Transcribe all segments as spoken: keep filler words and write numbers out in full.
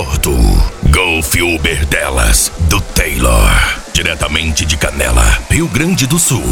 conforto. Golf Uber delas, do Taylor. Diretamente de Canela, Rio Grande do Sul.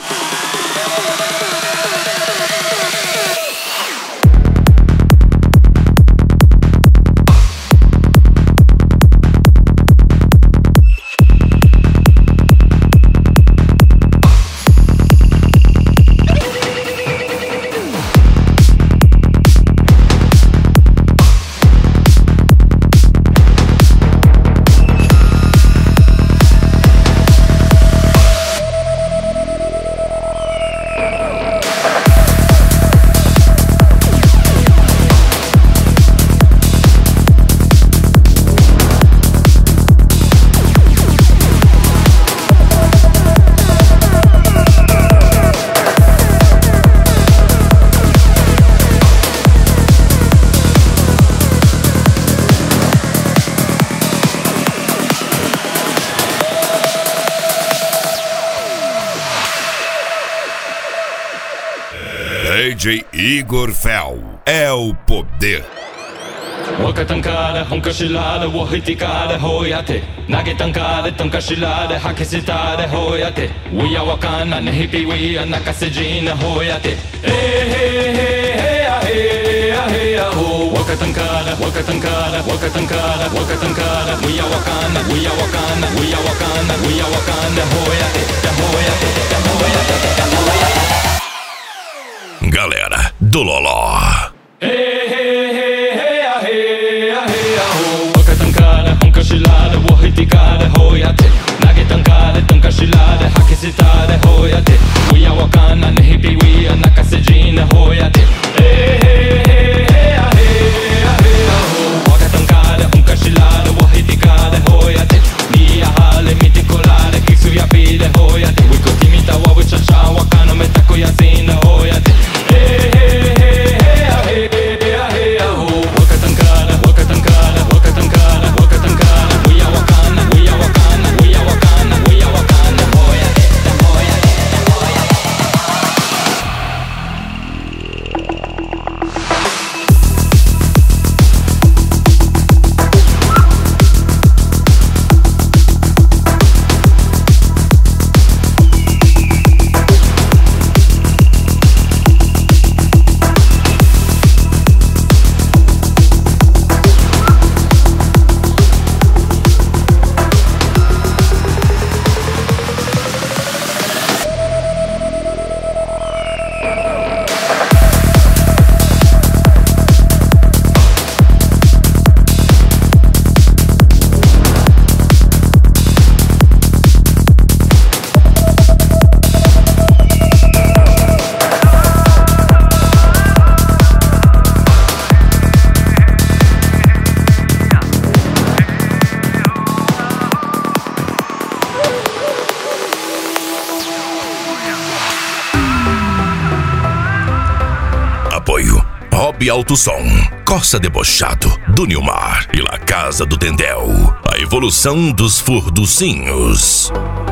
D J Igor Fel é o poder. Wakatankara, Honkashilada, Wahitikada, Hoyate, Nagetankara, Tankashilada, Hakisitada, Hoyate, We are Wakana, Nehipi, we are Nakasejina, Hoyate, Hey, hey, hey, hey, hey, hey, ho, Wakatankara, Wakatankara, Wakatankara, Wakatankara, We are Wakana, we are Wakana, we are Wakana, we are Wakana, Hoyate, Hoyate, Hoyate, Hoyate. Galera do Loló. Hey, hey, hey, hey, hey, hey, ho, Wakatankara, Honkashilada, Wahitikada, Hoyate, Nagetankara, Tankashilada, Hakisitada, Hoyate, We are Wakana, Nehipi, we are Nakasejina, Hoyate, Hey, hey, hey, hey, hey, hey, ho, Wakatankara, Honkashilada, Wahitikada, Hoyate, Nia Hale, Mitikolada, Kisuya Pide, Hoyate, We Kotimita, Wawichacha, Wakano, Metakoyazina, Hoyate, Hey, hey, hey, hey, hey, hey, ho, Wakatankara, Wakatankara, Wakatankara, Wakatankara, we are Wakana, we are Wakana, we are Wakana, we are Wakana, Hoyate, Hoyate, Hoyate. Apoio Hobby Alto Som, Corsa Debochado, do Nilmar e La Casa do Tendel, a evolução dos furducinhos.